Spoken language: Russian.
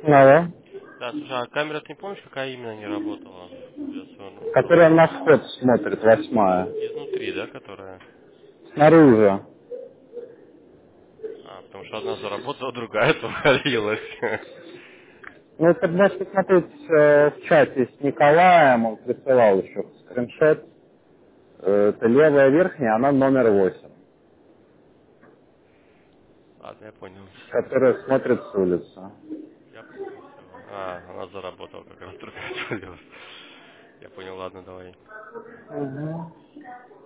Алло. Да, слушай, а камера, ты не помнишь, какая именно не работала? Сейчас Которая на вход смотрит, 8-я. изнутри, да, которая? Снаружи. Потому что одна заработала, другая провалилась. Ну, это можешь посмотреть в чате с Николаем, он присылал еще скриншот. Это левая верхняя, она номер 8, Ладно, я понял, все. которая смотрит с улицы. Я понял, все. Она заработала, как раз другая отвалилась. Я понял, ладно, давай. Угу.